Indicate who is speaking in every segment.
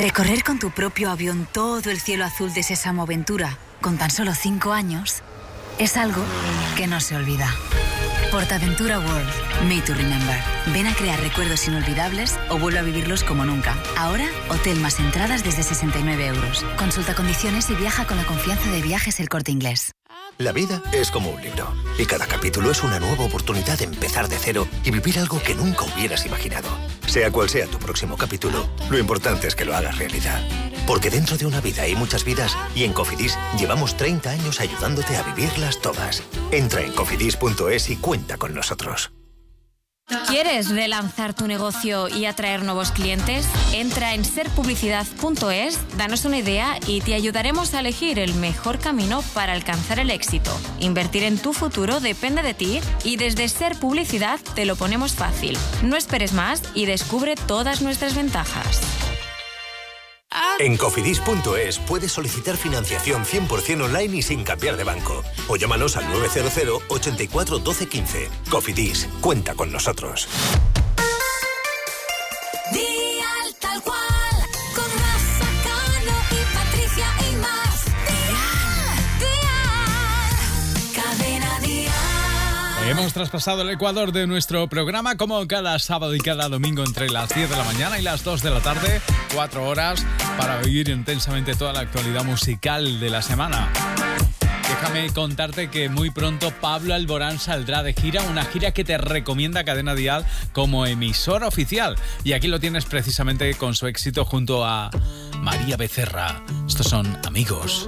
Speaker 1: Recorrer con tu propio avión todo el cielo azul de Sésamo Aventura, con tan solo 5 años, es algo que no se olvida. PortAventura World, Made to Remember. Ven a crear recuerdos inolvidables o vuelve a vivirlos como nunca. Ahora, hotel más entradas desde 69 euros. Consulta condiciones y viaja con la confianza de Viajes El Corte Inglés.
Speaker 2: La vida es como un libro y cada capítulo es una nueva oportunidad de empezar de cero y vivir algo que nunca hubieras imaginado. Sea cual sea tu próximo capítulo, lo importante es que lo hagas realidad. Porque dentro de una vida hay muchas vidas y en Cofidis llevamos 30 años ayudándote a vivirlas todas. Entra en cofidis.es y cuenta con nosotros.
Speaker 3: ¿Quieres relanzar tu negocio y atraer nuevos clientes? Entra en serpublicidad.es, danos una idea y te ayudaremos a elegir el mejor camino para alcanzar el éxito. Invertir en tu futuro depende de ti y desde Ser Publicidad te lo ponemos fácil. No esperes más y descubre todas nuestras ventajas.
Speaker 2: En cofidis.es puedes solicitar financiación 100% online y sin cambiar de banco. O llámanos al 900 84 12 15. Cofidis, cuenta con nosotros.
Speaker 4: Dial tal cual, con Rafa Cano y Patricia y más. Dial, cadena Dial.
Speaker 5: Hemos traspasado el ecuador de nuestro programa como cada sábado y cada domingo entre las 10 de la mañana y las 2 de la tarde, 4 horas para vivir intensamente toda la actualidad musical de la semana. Déjame contarte que muy pronto Pablo Alborán saldrá de gira, una gira que te recomienda Cadena Dial como emisora oficial. Y aquí lo tienes precisamente con su éxito junto a María Becerra. Estos son Amigos.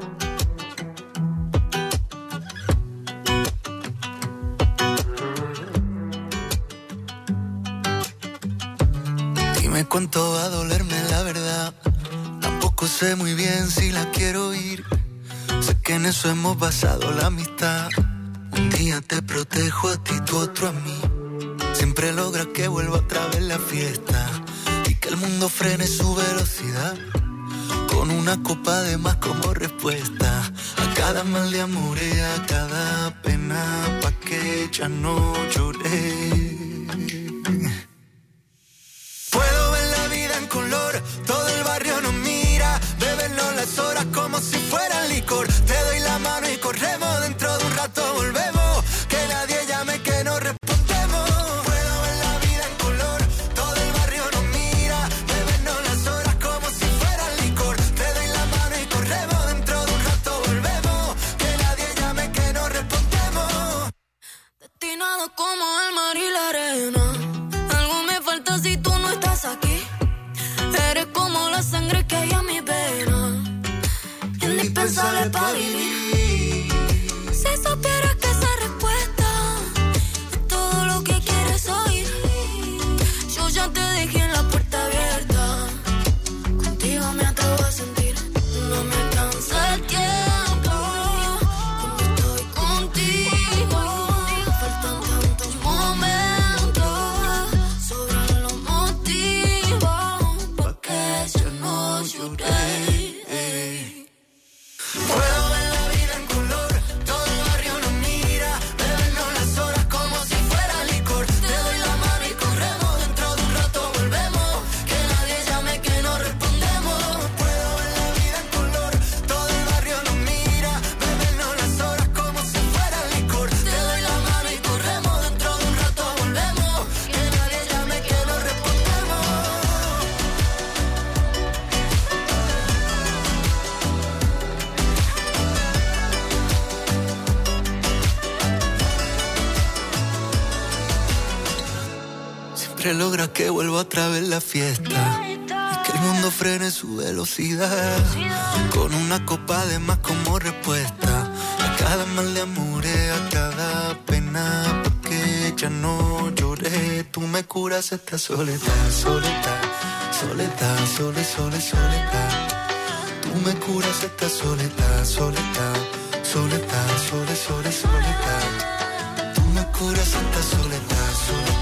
Speaker 6: Dime cuánto va a dolerme la verdad. Tampoco sé muy bien si la quiero oír. Sé que en eso hemos basado la amistad. Un día te protejo a ti, tú otro a mí. Siempre logras que vuelva otra vez la fiesta y que el mundo frene su velocidad. Con una copa de más como respuesta a cada mal de amor y a cada pena, pa' que ya no lloré. Puedo ver la vida en color, todo el barrio nos mira, bebernos las horas como si fueran licor. Te doy la mano y corremos, dentro de un rato volvemos, que nadie llame que no respondemos. Puedo ver la vida en color, todo el barrio nos mira, bebernos las horas como si fueran licor. Te doy la mano y corremos, dentro de un rato volvemos, que nadie llame que no respondemos.
Speaker 4: Destinado como el mar y la arena. Algo me falta si tú no estás aquí. Eres como la sangre que hay en mi vena, indispensable para vivir. Si supieras que esa respuesta es todo lo que quieres oír. Yo ya te dejé en la puerta abierta. Contigo me atrevo a sentir. No me alcanza el tiempo cuando estoy contigo. Faltan tantos momentos, sobran los motivos pa' que yo no lloré.
Speaker 6: Puedo ver la vida en color, todo el barrio nos mira, bebernos las horas como si fuera licor. Te doy la mano y corremos, dentro de un rato volvemos, que nadie llame que no respondemos. Puedo ver la vida en color, todo el barrio nos mira, bebernos las horas como si fuera licor. Te doy la mano y corremos, dentro de un rato volvemos, que nadie llame que no respondemos. Siempre logra que vuelva otra vez la fiesta y que el mundo frene su velocidad. Con una copa de más como respuesta a cada mal de amor, a cada pena, porque ya no lloré. Tú me curas esta soledad, soledad, soledad, soledad. Tú me curas esta soledad, soledad, soledad, soledad. Tú me curas esta soledad, soledad.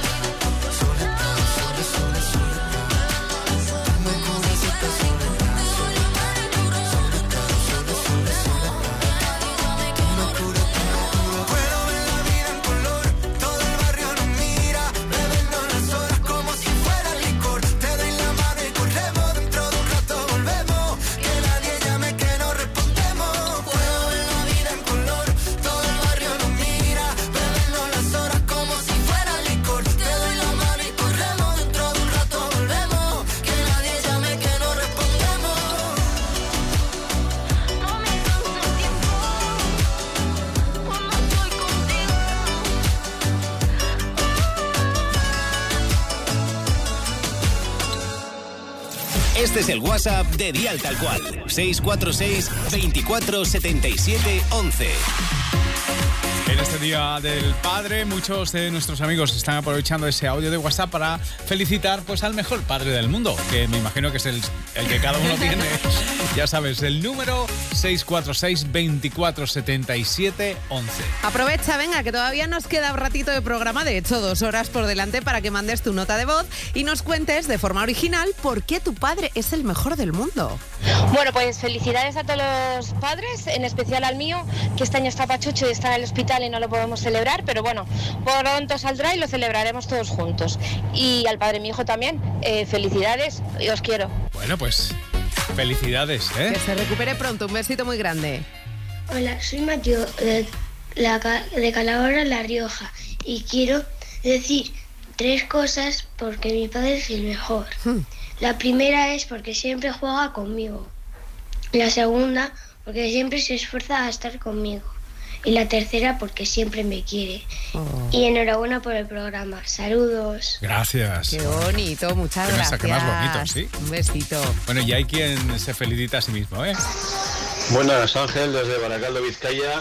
Speaker 7: Este es el WhatsApp de Dial Tal Cual. 646 24 77 11.
Speaker 5: En este Día del Padre, muchos de nuestros amigos están aprovechando ese audio de WhatsApp para felicitar pues al mejor padre del mundo, que me imagino que es el que cada uno tiene. Ya sabes, el número 646 24 77 11.
Speaker 8: Aprovecha, venga, que todavía nos queda un ratito de programa, de hecho 2 horas por delante, para que mandes tu nota de voz y nos cuentes de forma original por qué tu padre es el mejor del mundo.
Speaker 9: Bueno, pues felicidades a todos los padres, en especial al mío, que este año está pachucho y está en el hospital y no lo podemos celebrar, pero bueno, pronto saldrá y lo celebraremos todos juntos. Y al padre de mi hijo también, felicidades y os quiero.
Speaker 5: Bueno, pues felicidades, ¿eh?
Speaker 8: Que se recupere pronto, un besito muy grande.
Speaker 10: Hola, soy Mateo de Calahorra, La Rioja, y quiero decir 3 cosas porque mi padre es el mejor. La primera es porque siempre juega conmigo. La segunda, porque siempre se esfuerza a estar conmigo. Y la tercera, porque siempre me quiere. Y enhorabuena por el programa. Saludos.
Speaker 5: Gracias.
Speaker 8: Qué bonito, muchas gracias.
Speaker 5: Qué más bonito, ¿sí?
Speaker 8: Un besito.
Speaker 5: Bueno, y hay quien se felicita a sí mismo, ¿eh?
Speaker 11: Buenas, Ángel, desde Baracaldo, Vizcaya.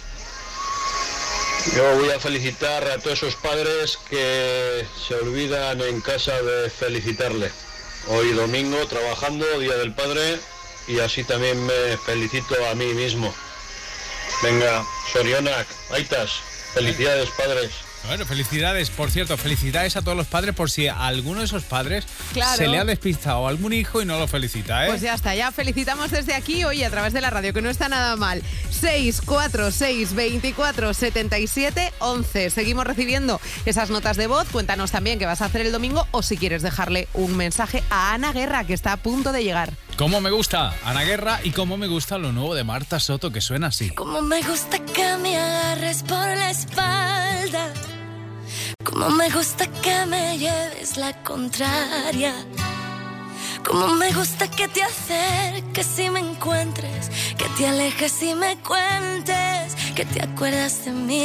Speaker 11: Yo voy a felicitar a todos esos padres que se olvidan en casa de felicitarle. Hoy domingo, trabajando, Día del Padre, y así también me felicito a mí mismo. Venga, Sorionak, Aitas, felicidades, padres.
Speaker 5: Bueno, felicidades, por cierto, felicidades a todos los padres por si a alguno de esos padres se le ha despistado algún hijo y no lo felicita, ¿eh?
Speaker 8: Pues ya está, ya felicitamos desde aquí, hoy a través de la radio, que no está nada mal. 646 24 77 11. Seguimos recibiendo esas notas de voz. Cuéntanos también qué vas a hacer el domingo o si quieres dejarle un mensaje a Ana Guerra, que está a punto de llegar.
Speaker 5: Cómo me gusta Ana Guerra y cómo me gusta lo nuevo de Marta Soto, que suena así.
Speaker 4: Cómo me gusta que me agarres por la espalda. Cómo me gusta que me lleves la contraria. Cómo me gusta que te acerques y me encuentres, que te alejes y me cuentes, que te acuerdas de mí.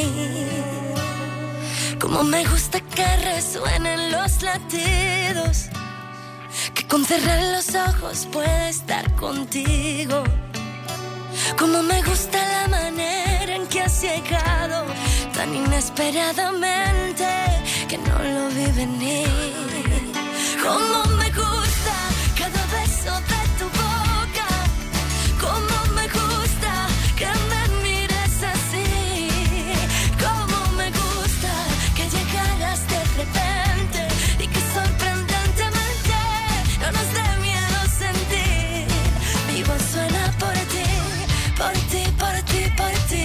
Speaker 4: Cómo me gusta que resuenen los latidos, que con cerrar los ojos pueda estar contigo. Cómo me gusta la manera en que has llegado tan inesperadamente que no lo vi venir. Cómo me gusta cada beso de tu boca. Cómo me gusta que me mires así. Cómo me gusta que llegaras de repente y que sorprendentemente no nos dé miedo sentir. Mi voz suena por ti, por ti, por ti, por ti.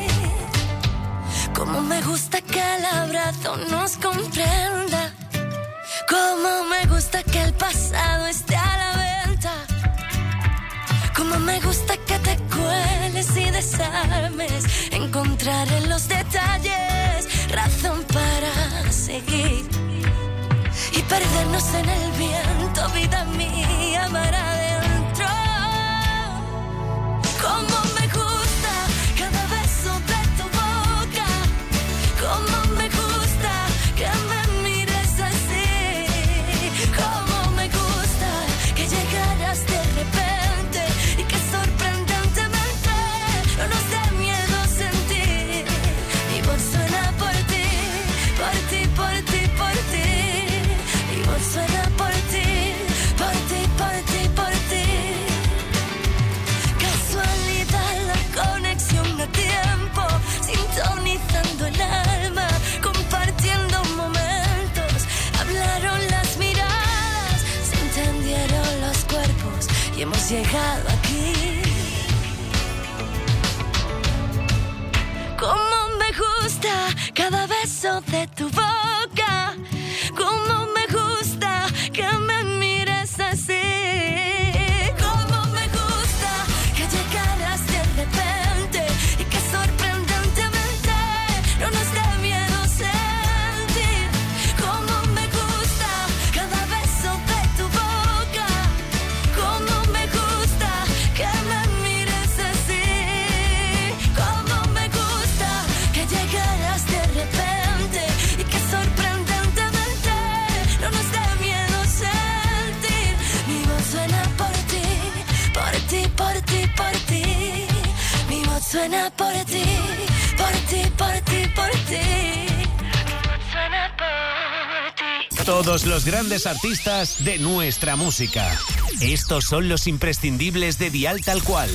Speaker 4: Cómo me gusta que el abrazo nos comprenda. Cómo me gusta que el pasado esté a la venta. Cómo me gusta que te cueles y desarmes, encontrar en los detalles razón para seguir y perdernos en el viento, vida mía, mar adentro. Cómo me gusta cada beso de tu boca. Cómo me gusta que me mires así. Cómo me gusta que llegaras de repente y que sorprendentemente no nos dé miedo sentir. Mi voz suena por ti, por ti, por ti, por ti. Mi voz suena por ti, por ti, por ti, por ti. Casualidad, la conexión a tiempo, sintonizando el alma, compartiendo momentos. Hablaron las miradas, se entendieron los cuerpos y hemos llegado aquí. Cómo me gusta cada beso de tu boca. Cómo me gusta que me mires así. Cómo me gusta que llegaras de repente y que sorprendentemente no nos dé miedo sentir. Cómo me gusta cada beso de tu boca. Cómo me gusta que me mires así. Cómo me gusta que llegaras de repente y que suena por ti, por ti, por ti, por ti. Suena por ti.
Speaker 7: Todos los grandes artistas de nuestra música. Estos son los imprescindibles de Dial Tal Cual.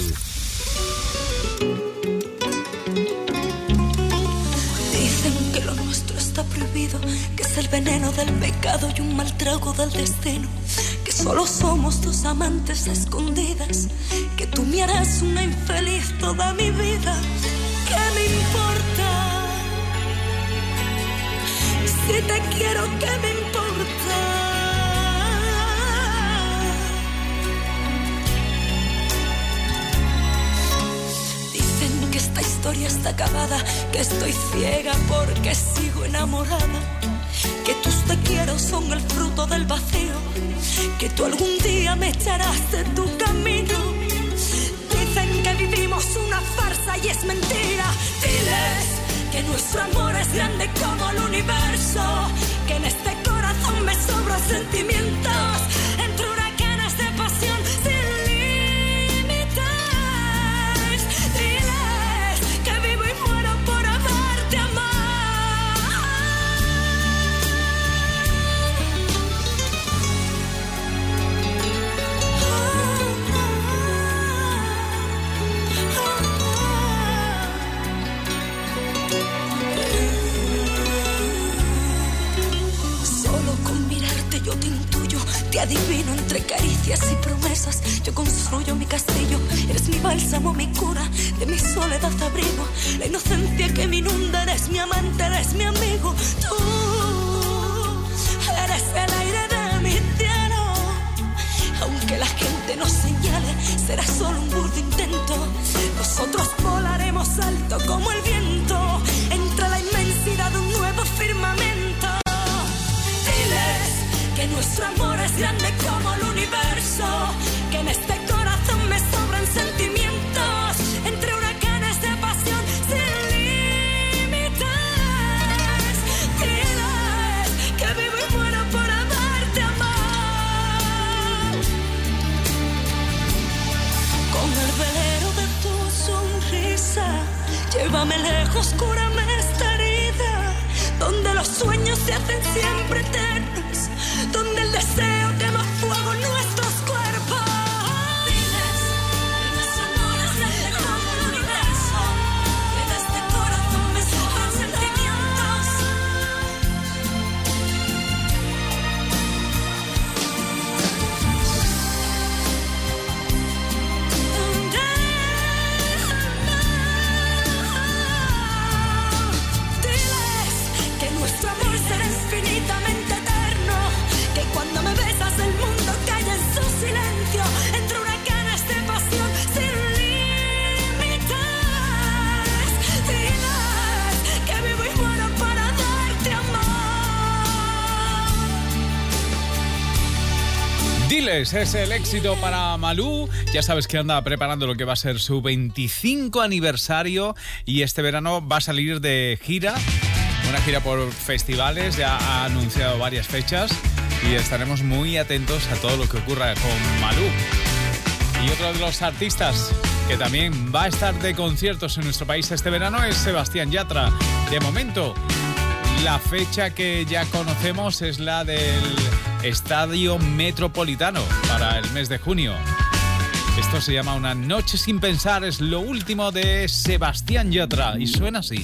Speaker 4: Dicen que lo nuestro está prohibido, que es el veneno del pecado y un mal trago del destino, que solo somos dos amantes a escondidas, que tú me harás una infeliz toda mi vida. ¿Qué me importa? Si te quiero, ¿qué me importa? Dicen que esta historia está acabada, que estoy ciega porque sigo enamorada, que tus te quiero son el fruto del vacío, que tú algún día me echarás de tu camino. Dicen que vivimos una farsa y es mentira. Diles que nuestro amor es grande como el universo, que en este corazón me sobran sentimientos, entre huracanes de pasión sin límites. Diles que vivo y muero por haberte yo te intuyo, te adivino entre caricias y promesas. Yo construyo mi castillo, eres mi bálsamo, mi cura, de mi soledad abrigo. La inocencia que me inunda, eres mi amante, eres mi amigo. Tú eres el aire de mi cielo. Aunque la gente nos señale, será solo un burdo intento. Nosotros volaremos alto como el viento, entre la inmensidad de un nuevo firmamento. Que nuestro amor es grande como el universo, que en este corazón me sobran sentimientos, entre huracanes de pasión sin límites. Diles que vivo y muero por haberte amado. Con el velero de tu sonrisa, llévame lejos, cúrame esta herida, donde los sueños se hacen siempre eternos, donde el deseo quema fuego en nuestros cuerpos. Diles que nuestro amor es grande como el universo, que en este corazón me sobran sentimientos. Diles que nuestro amor será infinitamente eterno, que cuando me besas el mundo calla en su silencio, entre huracanes de pasión sin límites. Diles que vivo y muero para darte amor.
Speaker 5: Diles es el éxito para Malú. Ya sabes que anda preparando lo que va a ser su 25 aniversario y este verano va a salir de gira, una gira por festivales, ya ha anunciado varias fechas y estaremos muy atentos a todo lo que ocurra con Malú. Y otro de los artistas que también va a estar de conciertos en nuestro país este verano es Sebastián Yatra. De momento, la fecha que ya conocemos es la del Estadio Metropolitano para el mes de junio. Esto se llama Una noche sin pensar, es lo último de Sebastián Yatra y suena así.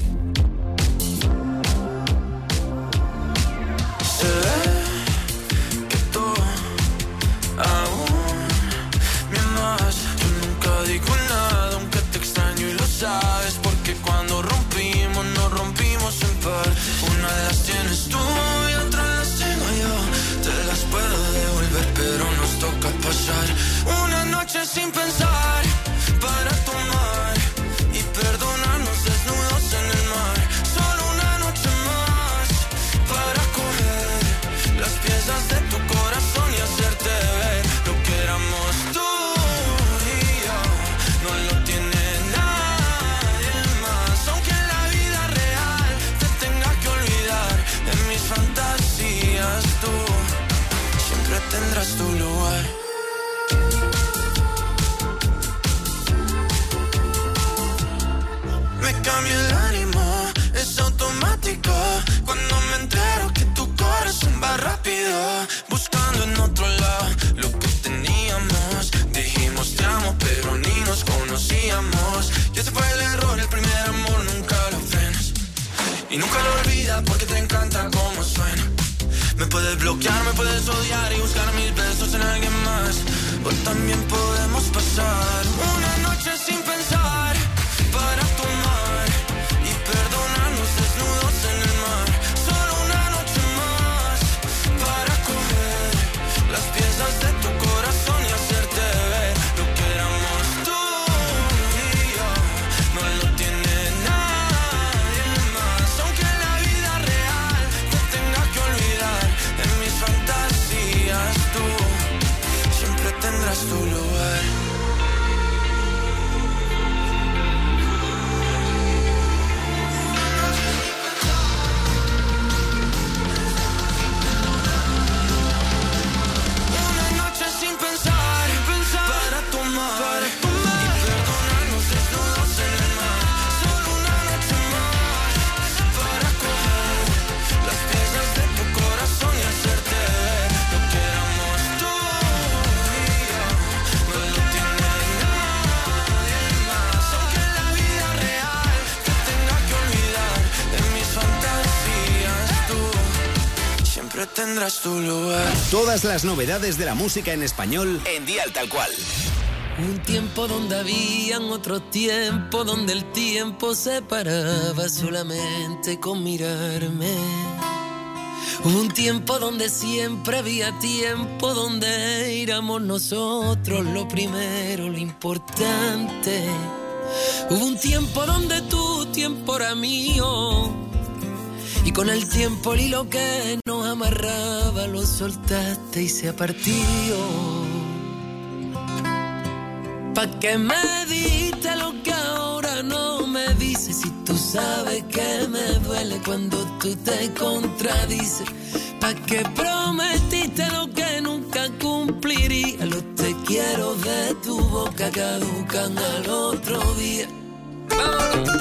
Speaker 12: Sabes, porque cuando rompimos, nos rompimos en par. Una de las tienes tú y otra las tengo yo. Te las puedo devolver, pero nos toca pasar una noche sin pensar, para tomar y perdonarnos desnudos en el mar. Solo una noche más para coger las piezas de tu corazón y hacerte ver lo que éramos tú y yo. No lo tienes. Fantasías, tú siempre tendrás tu lugar. y nunca lo olvidas porque te encanta cómo suena. Me puedes bloquear, me puedes odiar y buscar mis besos en alguien más. O también podemos pasar una noche sin pensar para tomar y perdonarnos desnudos en el mar. Solo una noche más para coger las piezas de tu corazón y hacerte ver lo que éramos tú y yo. No lo tiene nadie más, aunque en la vida real te tenga que olvidar. En mis fantasías tú siempre tendrás tu lugar. Una noche sin pensar, para tomar y perdonarnos desnudos en el mar. Solo una noche más para coger las piezas de tu corazón y hacerte ver lo que éramos tú y yo. No lo tiene nadie más, aunque en la vida real te tenga que olvidar. En mis fantasías tú siempre tendrás tu lugar.
Speaker 7: Todas las novedades de la música en español en Dial Tal Cual.
Speaker 13: Un tiempo donde habían otro tiempo, donde el tiempo se paraba solamente con mirarme. Hubo un tiempo donde siempre había tiempo, donde éramos nosotros lo primero, lo importante. Hubo un tiempo donde tu tiempo era mío, y con el tiempo el hilo que nos amarraba lo soltaste y se ha partido. ¿Pa' qué me diste lo que ahora no me dices? Si tú sabes que me duele cuando tú te contradices. ¿Pa' qué prometiste lo que nunca cumpliría? Los te quiero de tu boca caducan al otro día. ¡Vámonos!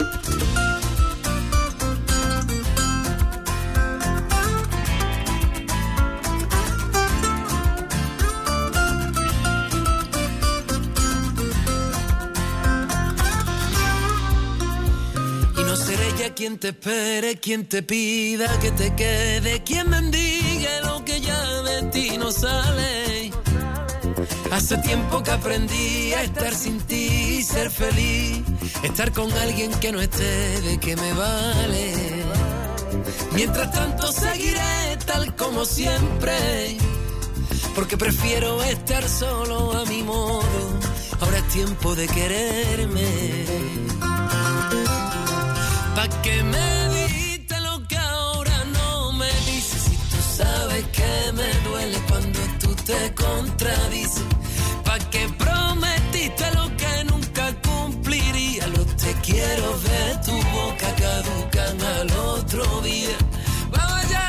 Speaker 13: Seré ya quien te espere, quien te pida que te quede, quien mendigue lo que ya de ti no sale. Hace tiempo que aprendí a estar sin ti y ser feliz. Estar con alguien que no esté, de que me vale. Mientras tanto seguiré tal como siempre, porque prefiero estar solo a mi modo. Ahora es tiempo de quererme. ¿Pa' qué me diste lo que ahora no me dices? Si tú sabes que me duele cuando tú te contradices. ¿Pa' qué prometiste lo que nunca cumpliría? Los te quiero de tu boca caducan al otro día. ¡Vamos allá!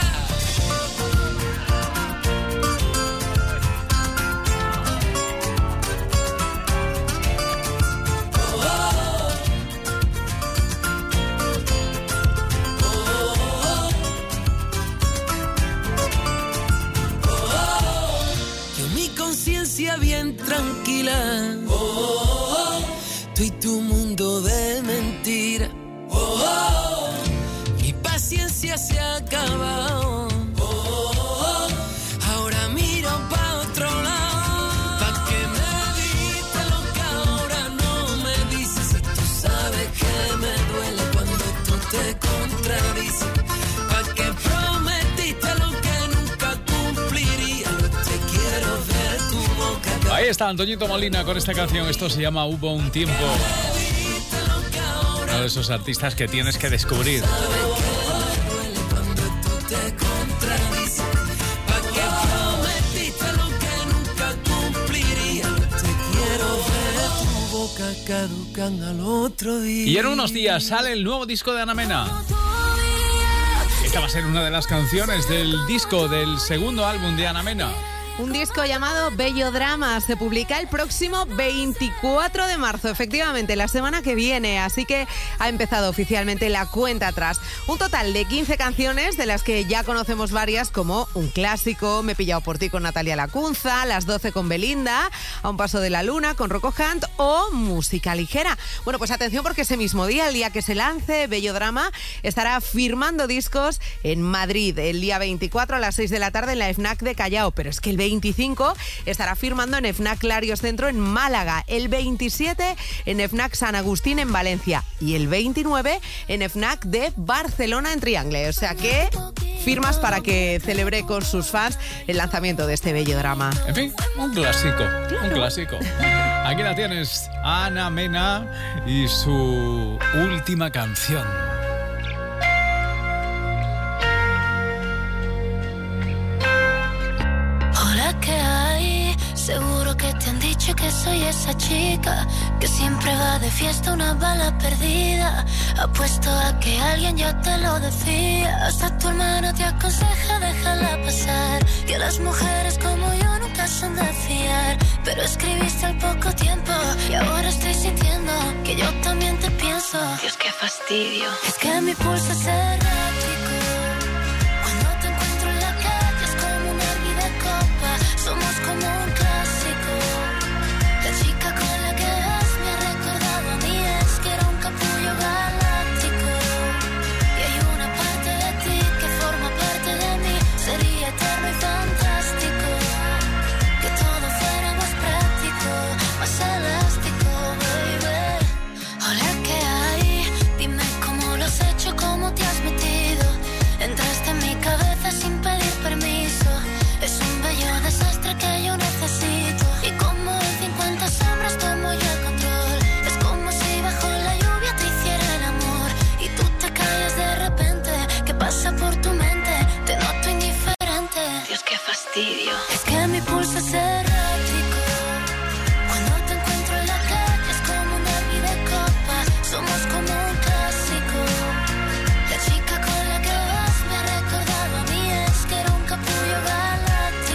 Speaker 13: Bien tranquila, tú y tu mundo de mentira. Mi paciencia se ha acabado. Ahora miro pa' otro lado. ¿Pa' qué me diste lo que ahora no me dices? Si tú sabes que me duele cuando tú te contradices. ¿Pa' qué prometiste lo que nunca cumpliría? Yo te quiero ver tu boca.
Speaker 5: Ahí está Antoñito Molina con esta canción. Esto se llama Hubo un tiempo. Uno de esos artistas que tienes que descubrir. Y en unos días sale el nuevo disco de Ana Mena. Esta va a ser una de las canciones del disco del segundo álbum de Ana Mena.
Speaker 8: Un disco llamado Bello Drama se publica el próximo 24 de marzo, efectivamente, la semana que viene. Así que ha empezado oficialmente la cuenta atrás. Un total de 15 canciones, de las que ya conocemos varias, como Un Clásico, Me he pillado por ti con Natalia Lacunza, Las 12 con Belinda, A un paso de la luna con Rocco Hunt o Música ligera. Bueno, pues atención, porque ese mismo día, el día que se lance, Bello Drama estará firmando discos en Madrid el día 24 a las 6 de la tarde en la FNAC de Callao, pero es que el 25 estará firmando en FNAC Clarios Centro en Málaga, el 27 en FNAC San Agustín en Valencia y el 29 en FNAC de Barcelona en Triangle. O sea que firmas para que celebre con sus fans el lanzamiento de este Bello Drama.
Speaker 5: En fin, un clásico, un clásico. Aquí la tienes, Ana Mena y su última canción.
Speaker 14: ¿Qué hay? Seguro que te han dicho que soy esa chica que siempre va de fiesta, una bala perdida. Apuesto a que alguien ya te lo decía. Hasta tu hermano te aconseja déjala pasar, que las mujeres como yo nunca son de fiar. Pero escribiste al poco tiempo y ahora estoy sintiendo que yo también te pienso. Dios, qué fastidio. Es que mi pulso es errático. Somos como un clásico. La chica con la que vas me ha recordado a mí. Es que era un capullo galáctico. Y hay una parte de ti que forma parte de mí. Sería eterno y fantástico que todo fuera más práctico, más elástico, baby. Hola, ¿qué hay? Dime cómo lo has hecho, cómo te has metido. Entraste en mi cabeza sin pedir permiso. Es un bello desastre que yo necesito. Y como en 50 sombras tomo yo el control. Es como si bajo la lluvia te hiciera el amor y tú te callas de repente. ¿Qué pasa por tu mente? Te noto indiferente. Dios, qué fastidio. Es que mi pulso es errático. Cuando te encuentro en la calle es como un derbi de copa. Somos como un clásico. La chica con la que vas me ha recordado a mí. Es que era un capullo galáctico.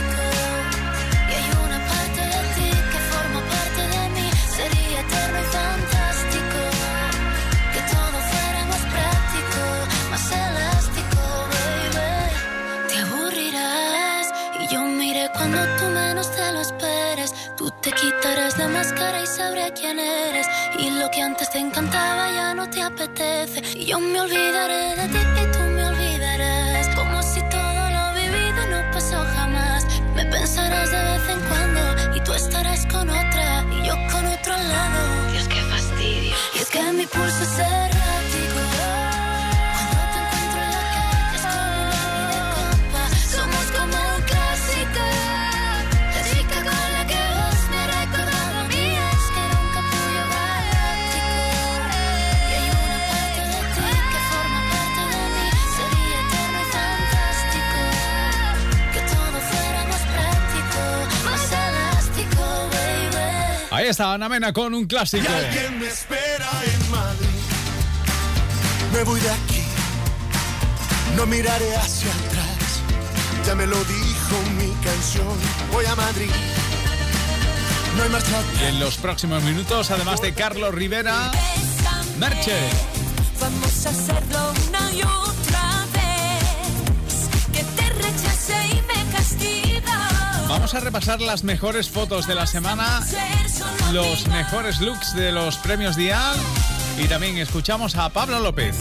Speaker 14: Eterno y fantástico, que todo fuera más práctico, más elástico, baby. Te aburrirás y yo miré cuando tú menos te lo esperes. Tú te quitarás la máscara y sabré quién eres. Y lo que antes te encantaba ya no te apetece. Y yo me olvidaré de ti y tú me olvidarás. Como si todo lo vivido no pasó jamás. Me pensarás de vez en cuando y tú estarás con otra y yo con otro al lado. Dios, qué fastidio. Y es que mi pulso es errático. Cuando te encuentro en la calle es como un derbi de copa. Somos como un clásico. La chica con la que vas me ha recordado a mí. Es que era un capullo galáctico. Y hay una parte de ti que forma parte de mí. Sería eterno y fantástico que todo fuera más práctico, más elástico, baby.
Speaker 5: Ahí está Ana Mena con Un Clásico.
Speaker 15: Y alguien me espera en Madrid. Me voy de aquí, no miraré hacia atrás. Ya me lo dijo mi canción. Voy a Madrid, no hay marcha atrás.
Speaker 5: Y en los próximos minutos, además de Carlos Rivera, Merche.
Speaker 14: Vamos a hacerlo una y otra vez. Que te rechace y me castiga.
Speaker 5: Vamos a repasar las mejores fotos de la semana, los mejores looks de los premios Dial y también escuchamos a Pablo López.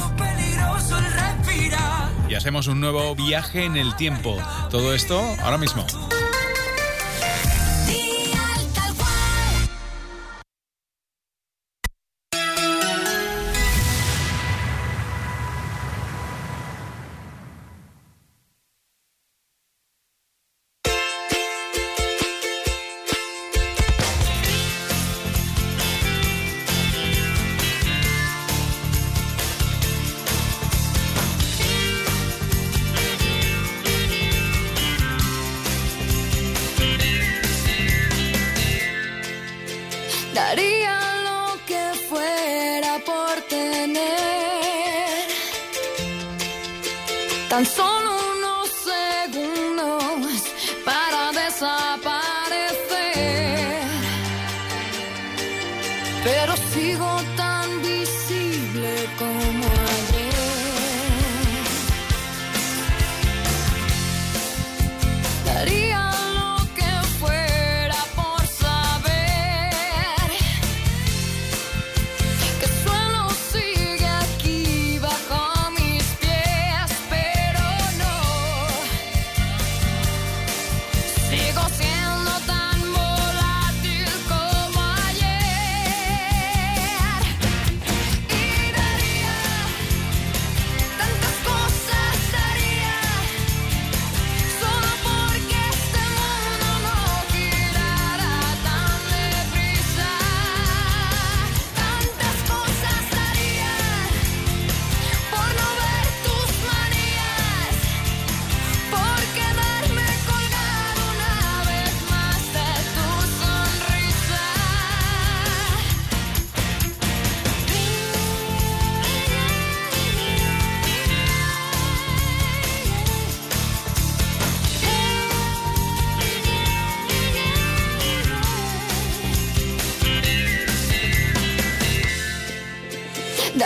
Speaker 5: Y hacemos un nuevo viaje en el tiempo. Todo esto ahora mismo.
Speaker 14: Daría lo que fuera por tener tan solo unos segundos para desaparecer.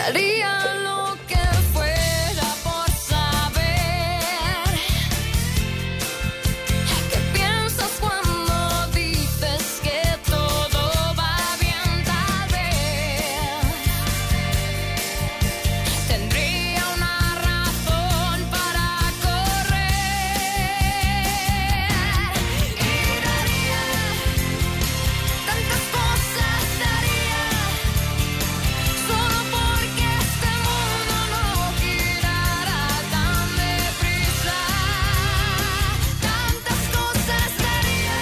Speaker 14: Daría lo que fuera por saber qué piensas cuando dices que todo va bien. Tal vez tendría una razón para correr y daría tantas cosas, daría solo porque este mundo no girara tan deprisa. Tantas cosas daría.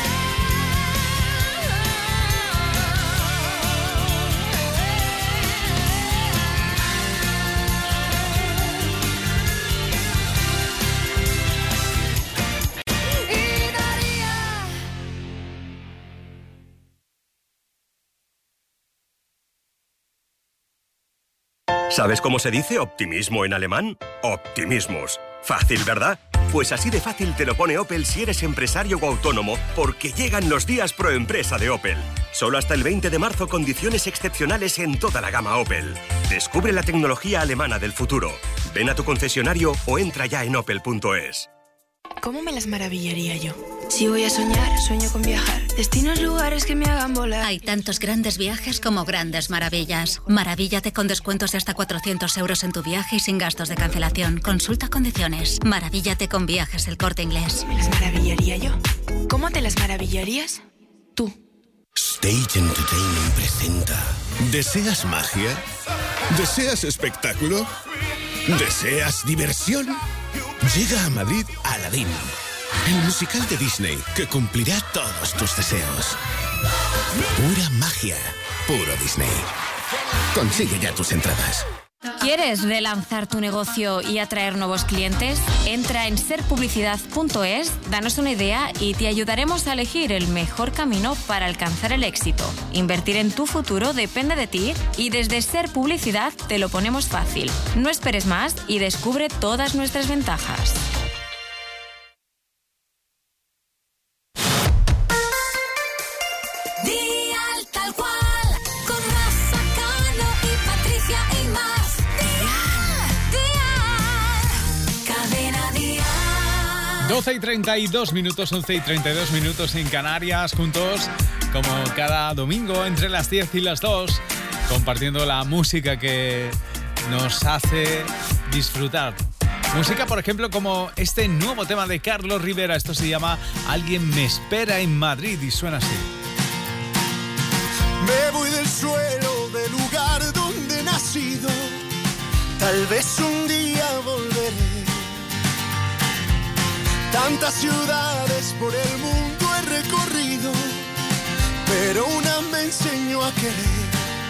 Speaker 14: Y daría.
Speaker 16: ¿Sabes cómo se dice optimismo en alemán? Optimismus. Fácil, ¿verdad? Pues así de fácil te lo pone Opel si eres empresario o autónomo, porque llegan los días pro empresa de Opel. Solo hasta el 20 de marzo condiciones excepcionales en toda la gama Opel. Descubre la tecnología alemana del futuro. Ven a tu concesionario o entra ya en opel.es.
Speaker 17: ¿Cómo me las maravillaría yo? Si voy a soñar, sueño con viajar. Destinos, lugares que me hagan volar.
Speaker 18: Hay tantos grandes viajes como grandes maravillas. Maravíllate con descuentos de hasta 400 euros en tu viaje y sin gastos de cancelación. Consulta condiciones. Maravíllate con Viajes El Corte Inglés.
Speaker 17: ¿Me las maravillaría yo? ¿Cómo te las maravillarías?
Speaker 19: Stage Entertainment presenta. ¿Deseas magia? ¿Deseas espectáculo? ¿Deseas diversión? Llega a Madrid Aladdin, el musical de Disney que cumplirá todos tus deseos. Pura magia, puro Disney. Consigue ya tus entradas.
Speaker 3: ¿Quieres relanzar tu negocio y atraer nuevos clientes? Entra en serpublicidad.es, danos una idea y te ayudaremos a elegir el mejor camino para alcanzar el éxito. Invertir en tu futuro depende de ti y desde Ser Publicidad te lo ponemos fácil. No esperes más y descubre todas nuestras ventajas.
Speaker 14: Dial tal cual, con Rafa, Cano y Patricia y más. Cadena Dial.
Speaker 5: 12 y 32 minutos, 11 y 32 minutos en Canarias, juntos como cada domingo entre las 10 y las 2, compartiendo la música que nos hace disfrutar. Música, por ejemplo, como este nuevo tema de Carlos Rivera. Esto se llama Alguien me espera en Madrid y suena así.
Speaker 15: Me voy del suelo, del lugar donde he nacido. Tal vez un día volveré. Tantas ciudades por el mundo he recorrido, pero una me enseñó a querer.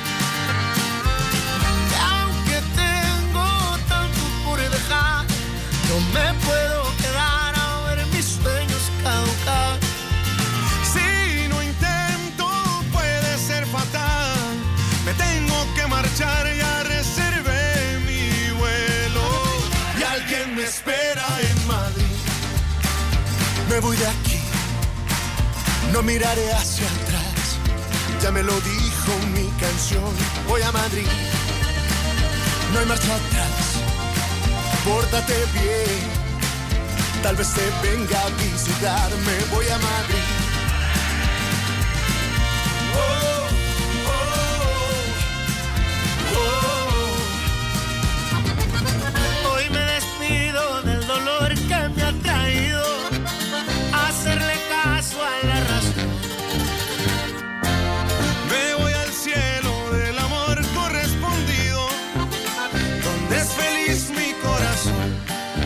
Speaker 15: Y aunque tengo tanto por dejar, no me puedo quedar a ver mis sueños caducar. Si no intento puede ser fatal. Me tengo que marchar, ya reservé mi vuelo. Y alguien me espera en Madrid. Me voy de aquí, no miraré hacia atrás. Ya me lo dijo mi canción. Voy a Madrid, no hay marcha atrás. Pórtate bien, tal vez te venga a visitarme. Voy a Madrid. Oh, oh, oh. Hoy me despido del dolor que me ha traído hacerle caso a la razón. Me voy al cielo del amor correspondido, donde es feliz mi corazón.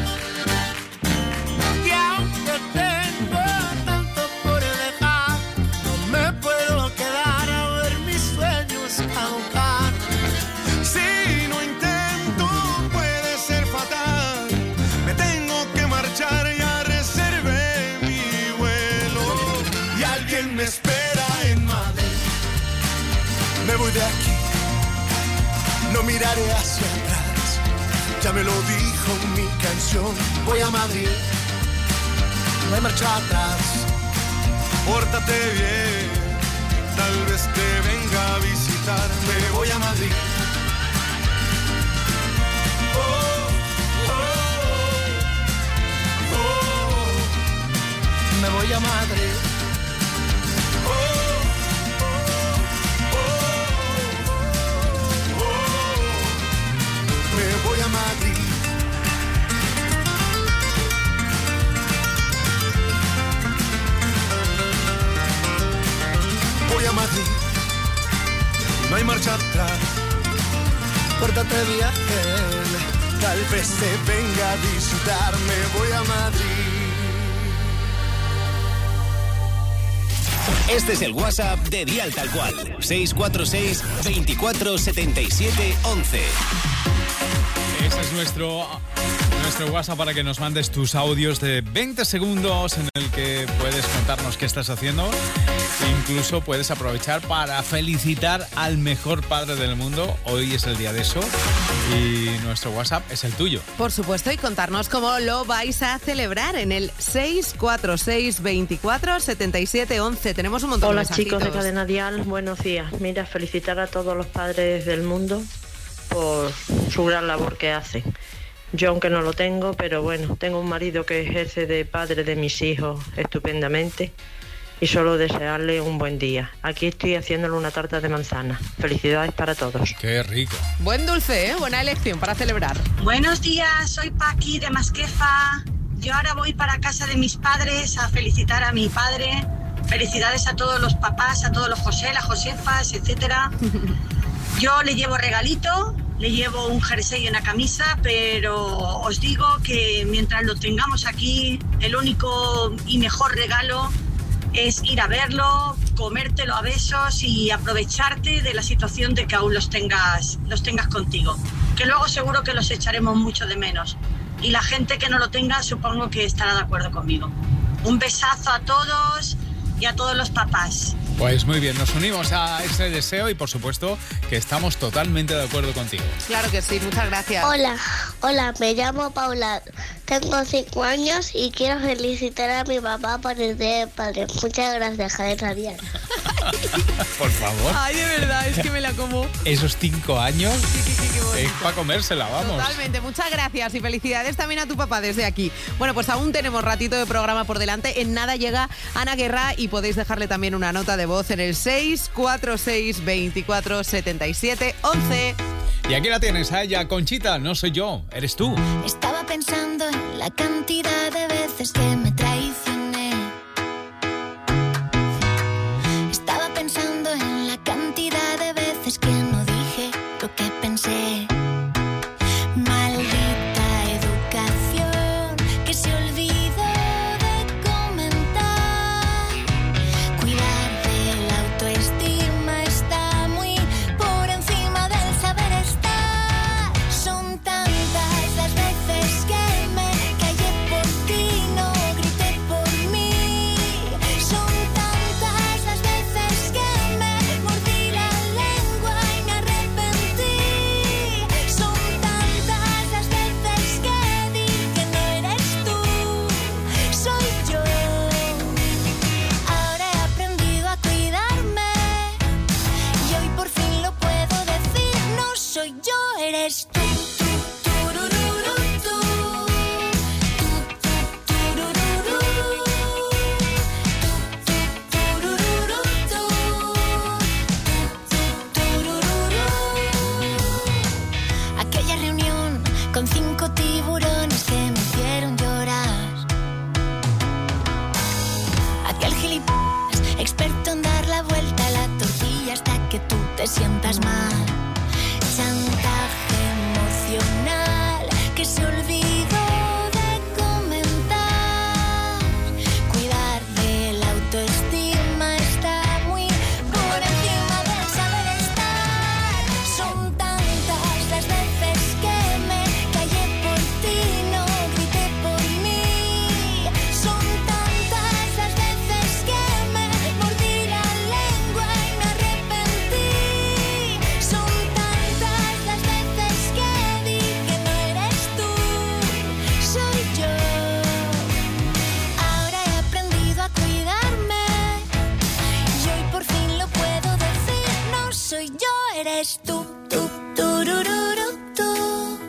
Speaker 15: Y aunque tengo tanto por dejar, no me puedo quedar a ver mis sueños caducar. Si no intento puede ser fatal. Me tengo que marchar, ya reservé mi vuelo. Y alguien me espera en Madrid. Me voy de aquí, no miraré hacia atrás. Ya me lo dijo mi canción. Voy a Madrid, no hay marcha atrás. Pórtate bien, tal vez te venga a visitar. Me voy a Madrid.
Speaker 6: voy a Madrid. Me voy a Madrid. Voy a Madrid. No hay marcha atrás. Córtate viaje. Tal vez te venga a visitarme. Voy a Madrid.
Speaker 7: Este es el WhatsApp de Dial Tal Cual. 646 24 77 11.
Speaker 5: Ese es nuestro WhatsApp para que nos mandes tus audios de 20 segundos en el que puedes contarnos qué estás haciendo. Incluso puedes aprovechar para felicitar al mejor padre del mundo. Hoy es el día de eso y nuestro WhatsApp es el tuyo.
Speaker 8: Por supuesto, y contarnos cómo lo vais a celebrar en el 646 24 77 11. Tenemos un montón de mensajitos.
Speaker 20: Hola chicos de Cadena Dial, buenos días. Mira, felicitar a todos los padres del mundo por su gran labor que hacen. Yo aunque no lo tengo, pero bueno, tengo un marido que ejerce de padre de mis hijos estupendamente y solo desearle un buen día. Aquí estoy haciéndole una tarta de manzana. Felicidades para todos.
Speaker 5: ¡Qué rico!
Speaker 8: Buen dulce, ¿eh? Buena elección para celebrar.
Speaker 21: Buenos días, soy Paqui de Masquefa. Yo ahora voy para casa de mis padres a felicitar a mi padre. Felicidades a todos los papás, a todos los José, las Josefas, etcétera. Yo le llevo regalito, le llevo un jersey y una camisa, pero os digo que mientras lo tengamos aquí, el único y mejor regalo es ir a verlo, comértelo a besos y aprovecharte de la situación de que aún los tengas contigo. Que luego seguro que los echaremos mucho de menos. Y la gente que no lo tenga supongo que estará de acuerdo conmigo. Un besazo a todos y a todos los papás.
Speaker 5: Pues muy bien, nos unimos a ese deseo y por supuesto que estamos totalmente de acuerdo contigo.
Speaker 8: Claro que sí, muchas gracias.
Speaker 10: Hola, me llamo Paula, tengo 5 años y quiero felicitar a mi papá por el Día del Padre. Muchas gracias, Cadena Dial.
Speaker 5: Por favor.
Speaker 8: Ay, de verdad, es que me la como.
Speaker 5: Esos 5 años
Speaker 8: qué
Speaker 5: es para comérsela, vamos.
Speaker 8: Totalmente, muchas gracias y felicidades también a tu papá desde aquí. Bueno, pues aún tenemos ratito de programa por delante. En nada llega Ana Guerra y podéis dejarle también una nota de voz en el 646 24 77 11.
Speaker 5: Y aquí la tienes a ella, Conchita, no soy yo, eres tú.
Speaker 14: Estaba pensando en la cantidad de veces que me traicioné. Estaba pensando en la cantidad de veces que no dije lo que pensé. Maldita educación que se olvidó de comentar. Cuidar de la autoestima está muy por encima del saber estar. Son tantas las veces que me callé por ti, no grité por mí. Son tantas las veces que me mordí la lengua y me arrepentí. Son tantas las veces que di que no eres tú, soy yo. Ahora he aprendido a cuidarme y hoy por fin lo puedo decir. No soy yo, eres tú. Aquella reunión con 5 tiburones que me hicieron llorar. Aquel gilipollas experto en dar la vuelta a la tortilla hasta que tú te sientas mal. Chantaje emocional que se olvidó de comentar. Cuidar de la autoestima está muy por encima del saber estar. Son tantas las veces que me callé por ti, no grité por mí. Son tantas las veces que me mordí la lengua y me arrepentí. Son tantas las veces que di que no eres tú, soy yo. Ahora he aprendido a cuidarme y hoy por fin lo puedo decir. No soy yo, eres tú. Tú, turururu, tú.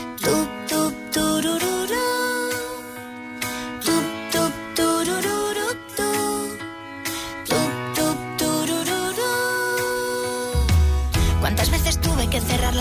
Speaker 14: Tú, turururu. Tú, turururu,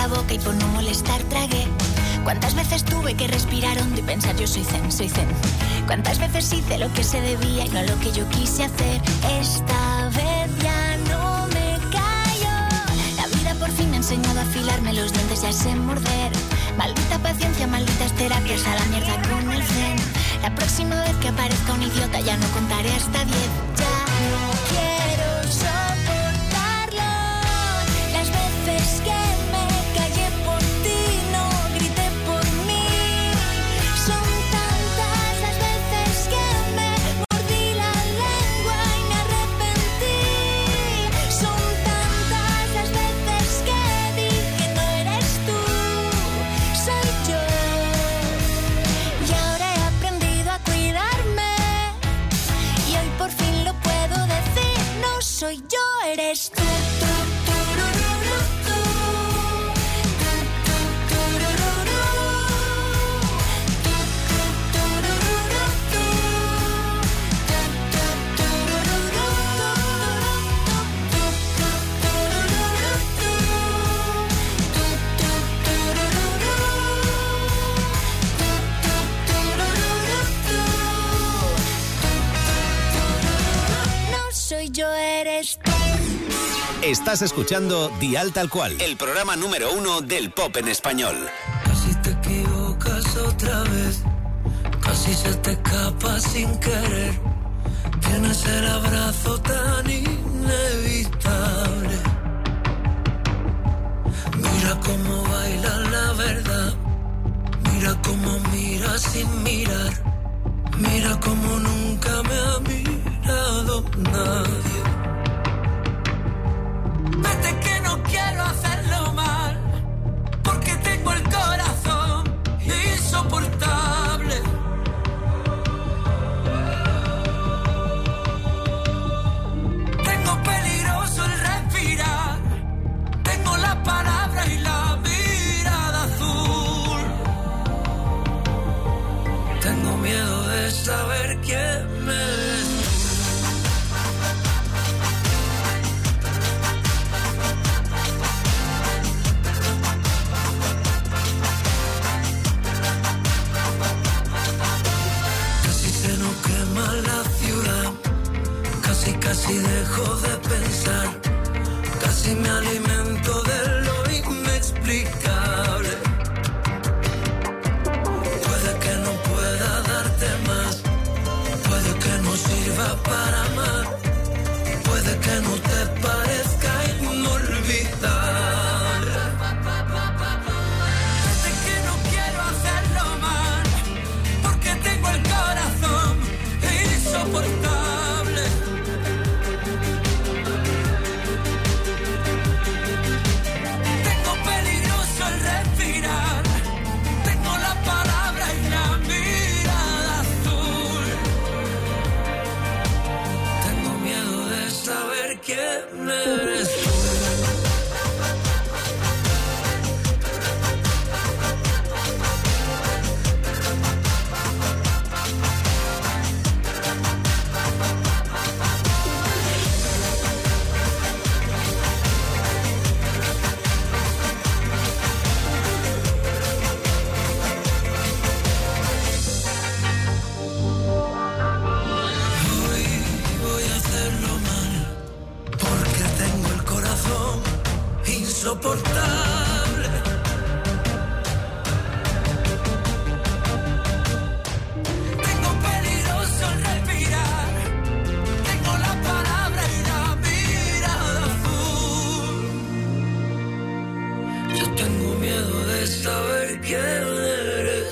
Speaker 14: la boca y por no molestar tragué. ¿Cuántas veces tuve que respirar hondo y pensar yo soy zen, soy zen? ¿Cuántas veces hice lo que se debía y no lo que yo quise hacer? Esta vez ya no me callo. La vida por fin me ha enseñado a afilarme los dientes y a sé morder. Maldita paciencia, malditas terapias, a la mierda con el zen. La próxima vez que aparezca un idiota ya no contaré hasta 10. Ya no quiero soportarlo. Las veces que me callé por ti, no grité por mí. Son tantas las veces que me mordí la lengua y me arrepentí. Son tantas las veces que dije no eres tú, soy yo. Y ahora he aprendido a cuidarme y hoy por fin lo puedo decir. No soy yo, eres tú. No soy yo, eres tú.
Speaker 7: Estás escuchando Dial Tal Cual, el programa número 1 del pop en español.
Speaker 13: Casi te equivocas otra vez, casi se te escapa sin querer. Tienes el abrazo tan inevitable. Mira cómo baila la verdad, mira cómo mira sin mirar, mira cómo nunca me ha mirado nadie. Vete que no quiero hacerlo mal, porque tengo el corazón insoportable. Tengo peligroso el respirar, tengo la palabra y la mirada azul. Tengo miedo de saber quién me es. Casi dejo de pensar, casi me alimento de lo inexplicable. Puede que no pueda darte más, puede que no sirva para amar, puede que no te parezca inolvidable. Desde que no quiero hacerlo mal, porque tengo el corazón insoportable. ¿Quién eres tú? Insoportable. Tengo peligroso el respirar, tengo la palabra y la mirada azul. Yo tengo miedo de saber quién eres.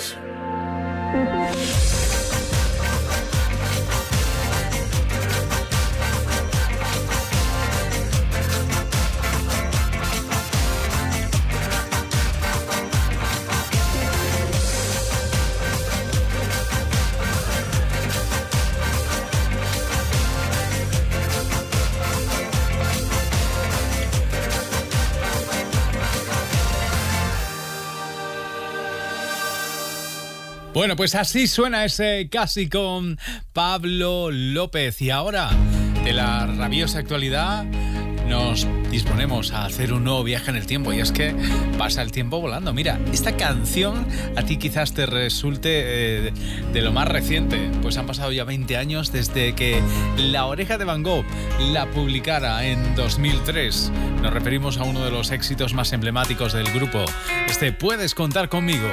Speaker 5: Bueno, pues así suena ese Casi con Pablo López. Y ahora, de la rabiosa actualidad, nos disponemos a hacer un nuevo viaje en el tiempo, y es que pasa el tiempo volando. Mira, esta canción a ti quizás te resulte de lo más reciente, pues han pasado ya 20 años desde que La Oreja de Van Gogh la publicara en 2003. Nos referimos a uno de los éxitos más emblemáticos del grupo, Puedes contar conmigo.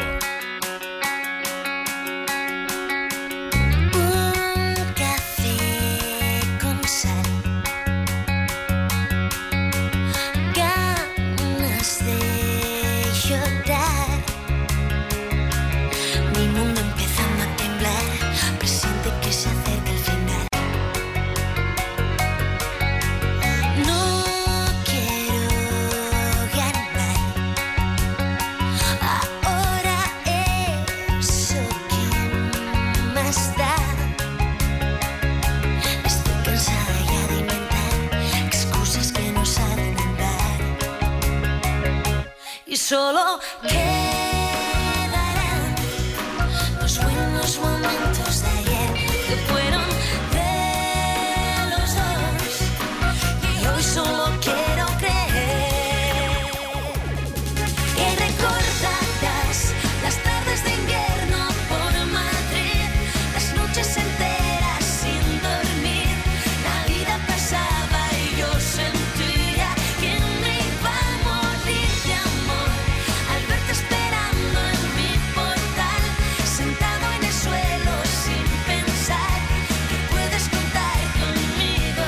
Speaker 14: Solo quedarán los buenos momentos de ayer que fueron de los dos, y hoy solo quiero creer que recordarás las tardes de invierno por Madrid, las noches enteras sin dormir, la vida pasaba y yo sentía que me iba a morir de amor. Esperando en mi portal, sentado en el suelo sin pensar que puedes contar conmigo.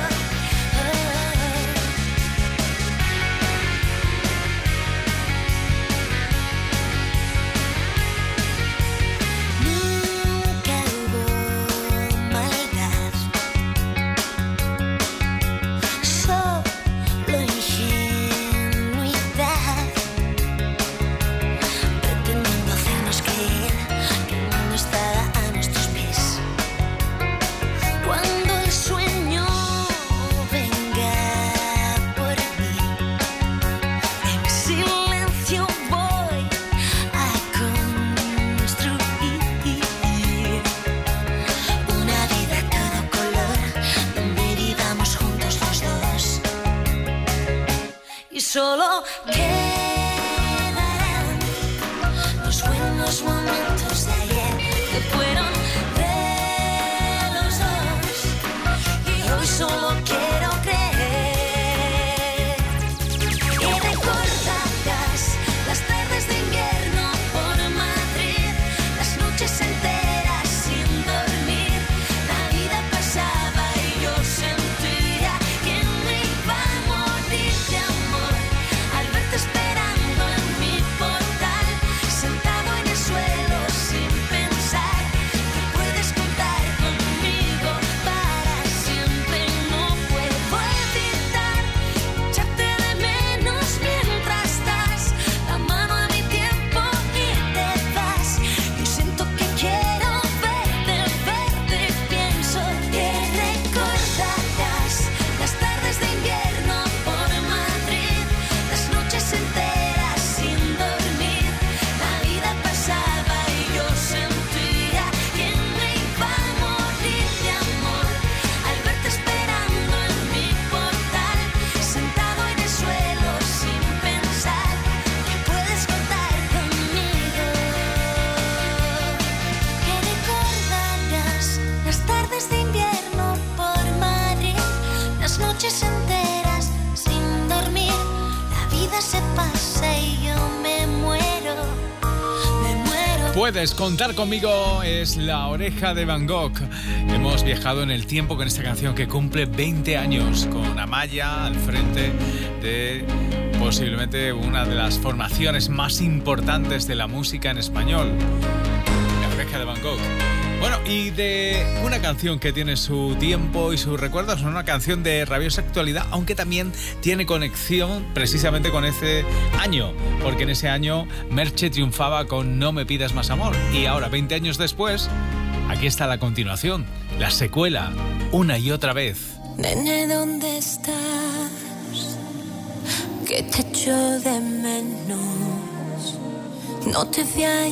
Speaker 14: Nunca hubo maldad, solo ingenuidad. Cuando el sueño venga por mí, en silencio voy a construir una vida a todo color, donde vivamos juntos los dos, y solo quedarán los buenos momentos de ayer que fueron de los dos, y hoy solo quiero creer que recordarás las tardes de invierno por Madrid, las noches enteras sin dormir, la vida pasaba y yo sentía que me iba a morir de amor al verte esperando en mi portal, sentado en el suelo sin pensar que puedes contar conmigo para siempre. No puedo evitar echarte de menos mientras das la mano a mi tiempo y te vas. Yo siento que quiero verte, pienso que recordarás las tardes de invierno por Madrid, las noches enteras sin dormir, la vida pasaba y yo sentía que me iba a morir de amor al verte esperando en mi portal, sentado en el suelo sin pensar que puedes contar conmigo. Que recordarás las tardes de invierno por Madrid, las noches enteras sin dormir, la vida se pasa y yo me muero, me muero.
Speaker 5: Puedes contar conmigo, es La Oreja de Van Gogh. Hemos viajado en el tiempo con esta canción que cumple 20 años, con Amaya al frente de posiblemente una de las formaciones más importantes de la música en español, La Oreja de Van Gogh. Bueno, y de una canción que tiene su tiempo y sus recuerdos, una canción de rabiosa actualidad, aunque también tiene conexión precisamente con ese año, porque en ese año Merche triunfaba con No me pidas más amor, y ahora, 20 años después, aquí está la continuación, la secuela, Una y otra vez.
Speaker 14: Nene, ¿dónde estás? Que te echo de menos. No te voy a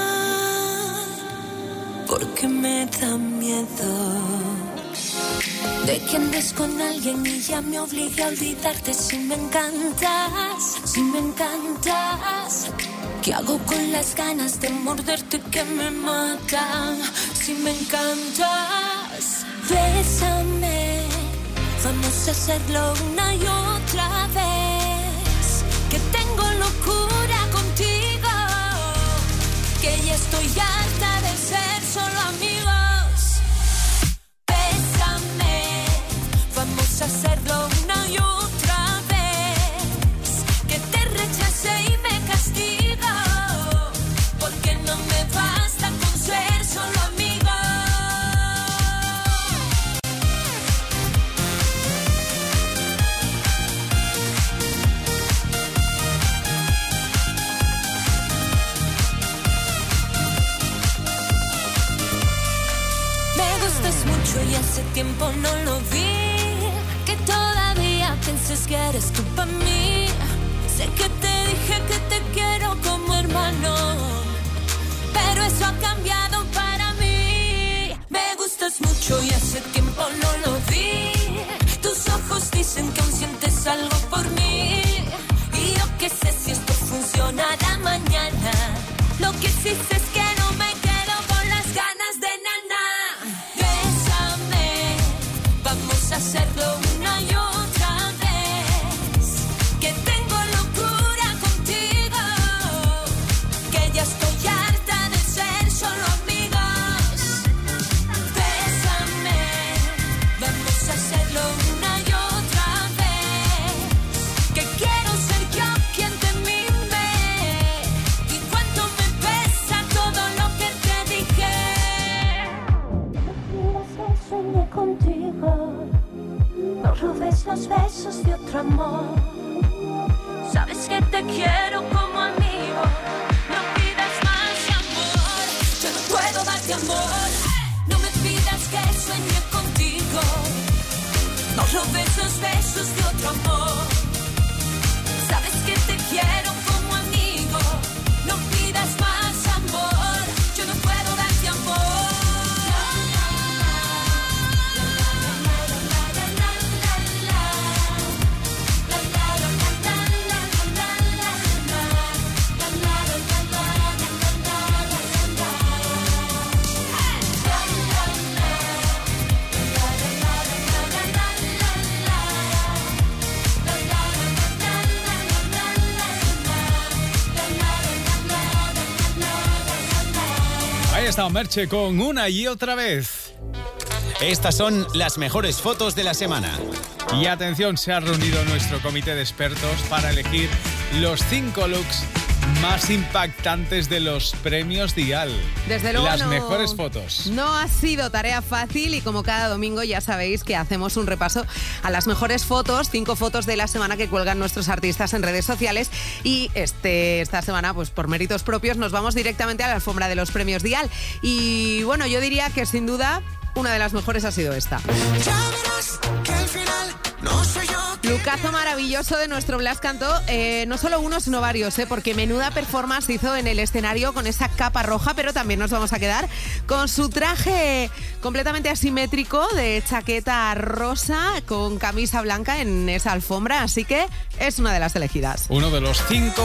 Speaker 14: llamar porque me da miedo. De que andes con alguien y ya me obligue a olvidarte. Si me encantas, si me encantas. ¿Qué hago con las ganas de morderte que me matan? Si me encantas, bésame. Vamos a hacerlo una y otra vez. Que tengo locura contigo. Que ya estoy harta de ser solo amigos. Bésame. Vamos a hacerlo una y otra vez. Que te rechace y me castigo. Porque no me basta con ser solo amigos. Me gustas mucho y hace tiempo no lo vi. Que todavía pienses que eres tú para mí. Sé que te dije que te quiero como hermano, pero eso ha cambiado para mí. Me gustas mucho y hace tiempo no lo vi. Tus ojos dicen que aún sientes algo por mí. Y yo qué sé si esto funcionará mañana. Lo que sí sé es que no me quedo con las ganas de nana. Bésame, vamos a hacerlo una y otra vez. Que tengo locura contigo. Que ya estoy harta de ser solo amigos. Bésame, vamos a hacerlo una y otra vez. Que quiero ser yo quien te mime. Y cuánto me pesa todo lo que te dije. Soñé contigo. No robes los besos de otro amor. Sabes que te quiero como amigo. No pidas más amor. Yo no puedo darte amor. No me pidas que sueñe contigo. No robes los besos de otro amor. Sabes que te quiero como amigo. No pidas más amor. Yo no puedo darte amor.
Speaker 5: Ahí está Merche con una y otra vez.
Speaker 7: Estas son las mejores fotos de la semana.
Speaker 5: Y atención, se ha reunido nuestro comité de expertos para elegir los 5 looks más impactantes de los premios Dial.
Speaker 8: Desde luego
Speaker 5: las mejores fotos.
Speaker 8: No ha sido tarea fácil y como cada domingo ya sabéis que hacemos un repaso a las mejores fotos, 5 fotos de la semana que cuelgan nuestros artistas en redes sociales y esta semana, pues por méritos propios, nos vamos directamente a la alfombra de los premios Dial. Y bueno, yo diría que sin duda una de las mejores ha sido esta.
Speaker 15: Ya verás que al final no soy yo.
Speaker 8: Lucazo maravilloso de nuestro Blas Cantó, no solo uno sino varios, porque menuda performance hizo en el escenario con esa capa roja, pero también nos vamos a quedar con su traje completamente asimétrico de chaqueta rosa con camisa blanca en esa alfombra, así que es una de las elegidas.
Speaker 5: Uno de los 5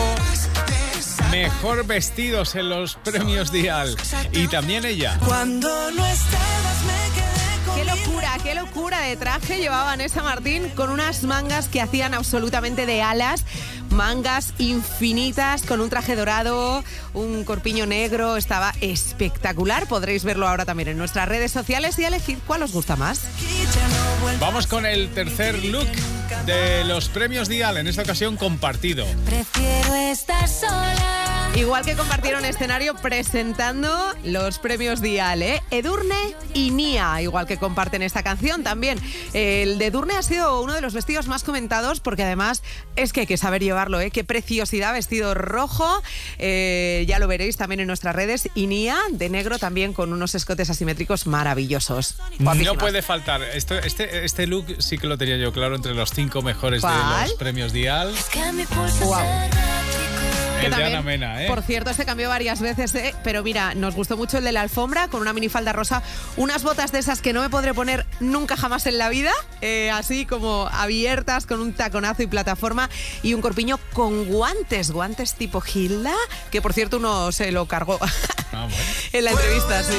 Speaker 5: mejor vestidos en los premios Dial y también ella.
Speaker 15: Cuando no estabas me quedé.
Speaker 8: Qué locura de traje llevaba Vanessa Martín con unas mangas que hacían absolutamente de alas, mangas infinitas con un traje dorado, un corpiño negro, estaba espectacular. Podréis verlo ahora también en nuestras redes sociales y elegid cuál os gusta más.
Speaker 5: Vamos con el tercer look de los premios Dial, en esta ocasión compartido.
Speaker 14: Prefiero estar sola.
Speaker 8: Igual que compartieron escenario presentando los premios Dial, Edurne y Nia, igual que comparten esta canción también. El de Edurne ha sido uno de los vestidos más comentados porque además es que hay que saber llevarlo, qué preciosidad, vestido rojo, ya lo veréis también en nuestras redes. Y Nia de negro también con unos escotes asimétricos maravillosos.
Speaker 5: No puede faltar, este look sí que lo tenía yo claro entre los 5 mejores de los premios Dial.
Speaker 8: Wow. que
Speaker 5: de
Speaker 8: también,
Speaker 5: Ana Mena, ¿eh?
Speaker 8: por cierto, este cambió varias veces, pero mira, nos gustó mucho el de la alfombra con una minifalda rosa, unas botas de esas que no me podré poner nunca jamás en la vida, así como abiertas con un taconazo y plataforma y un corpiño con guantes tipo Hilda, que por cierto uno se lo cargó en la entrevista, sí.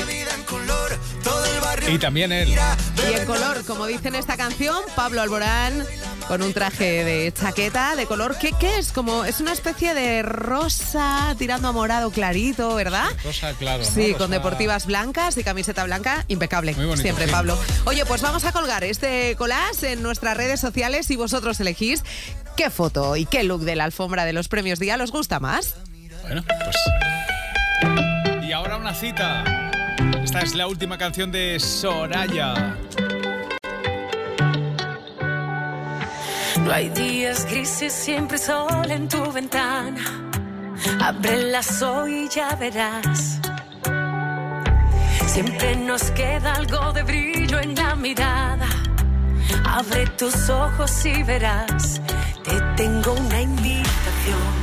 Speaker 5: Y también él.
Speaker 8: Y en color, como dice en esta canción, Pablo Alborán con un traje de chaqueta de color, ¿qué es? Como es una especie de rosa tirando a morado clarito, ¿verdad?
Speaker 5: Rosa claro, ¿no?
Speaker 8: Sí,
Speaker 5: rosa...
Speaker 8: con deportivas blancas y camiseta blanca, impecable.
Speaker 5: Muy bonito,
Speaker 8: siempre,
Speaker 5: sí.
Speaker 8: Pablo. Oye, pues vamos a colgar este collage en nuestras redes sociales y vosotros elegís qué foto y qué look de la alfombra de los premios Día os gusta más.
Speaker 5: Bueno, pues... Y ahora una cita. Esta es la última canción de Soraya.
Speaker 1: No hay días grises, siempre sol en tu ventana. Ábrelas hoy y ya verás. Siempre nos queda algo de brillo en la mirada. Abre tus ojos y verás. Te tengo una invitación.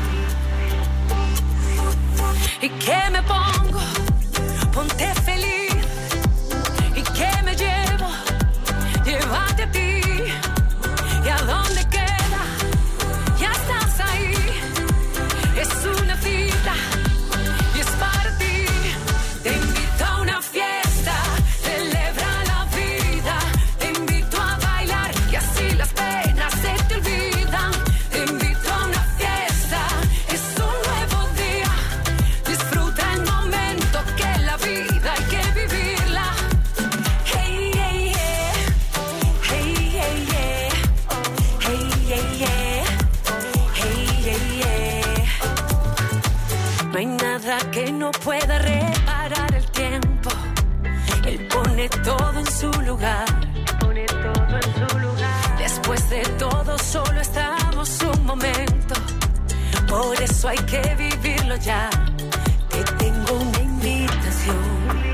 Speaker 1: ¿Y qué me pongo? Ponte feliz. ¿Y qué me llevo? Llévate a ti. ¿Y a dónde queda? Ya estás ahí. Es una cita y es para ti. Te invito a una fiesta, celebra la vida. Te invito a bailar y así las penas se te olvidan. Te invito a una fiesta, es un nuevo día. Disfruta el momento que la vida hay que vivirla. Hey, hey, yeah. Hey, hey, yeah. Hey, hey, yeah. Hey, hey, yeah. No hay nada que no pueda reparar el tiempo. Él pone todo en su lugar. Pone todo en su lugar. Después de todo solo estamos un momento. Por eso hay que vivirlo ya. Te tengo una invitación.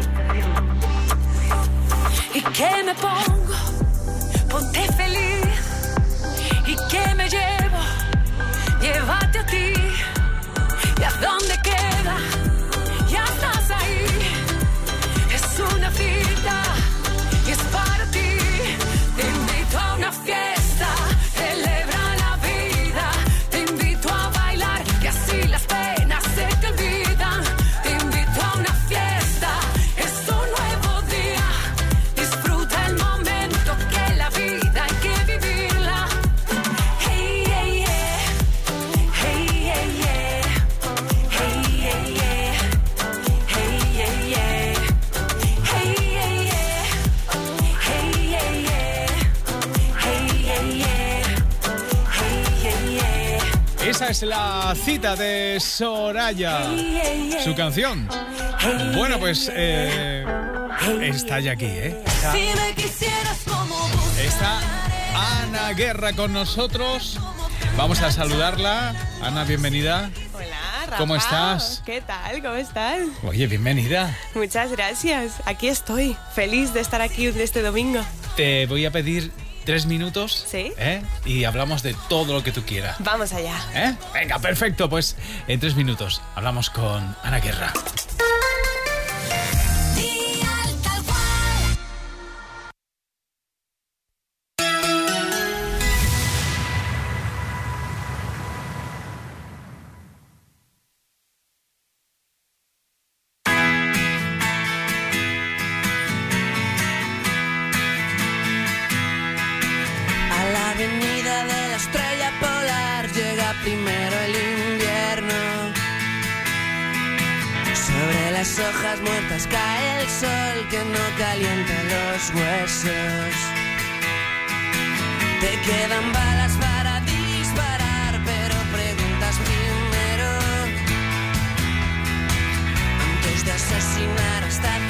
Speaker 1: ¿Y qué me pongo? Ponte feliz. ¿Y qué me llevo? Llévate a ti. ¿Y a dónde queda? Ya estás ahí. Es una cita y es para ti. Te invito a una fiesta, celebra la vida. Te invito a bailar y así las penas se te olvidan. Te invito a una fiesta, es un nuevo día. Disfruta el momento que la vida hay que vivirla. Hey, hey, yeah. Hey, hey, yeah. Hey, hey, yeah. Hey, hey, yeah. Hey, hey, yeah. Hey, hey, yeah. Hey, hey, yeah. Hey, hey, yeah.
Speaker 5: Esa es la cita de Soraya. Su canción. Bueno, pues está ya aquí, ¿eh?
Speaker 1: Si me quisieras como
Speaker 5: Está Ana Guerra con nosotros. Vamos a saludarla. Ana, bienvenida.
Speaker 22: Hola, Rafa.
Speaker 5: ¿Cómo estás?
Speaker 22: ¿Qué tal? ¿Cómo estás?
Speaker 5: Oye, bienvenida.
Speaker 22: Muchas gracias. Aquí estoy. Feliz de estar aquí este domingo.
Speaker 5: Te voy a pedir 3 minutos.
Speaker 22: ¿Sí?
Speaker 5: Y hablamos de todo lo que tú quieras.
Speaker 22: Vamos allá.
Speaker 5: Venga, perfecto. Pues en 3 minutos hablamos con Ana Guerra.
Speaker 13: A la avenida de la estrella polar llega primero el invierno. Sobre las hojas muertas cae el sol que no calienta los huesos. Te quedan balas para disparar, pero preguntas primero antes de asesinar hasta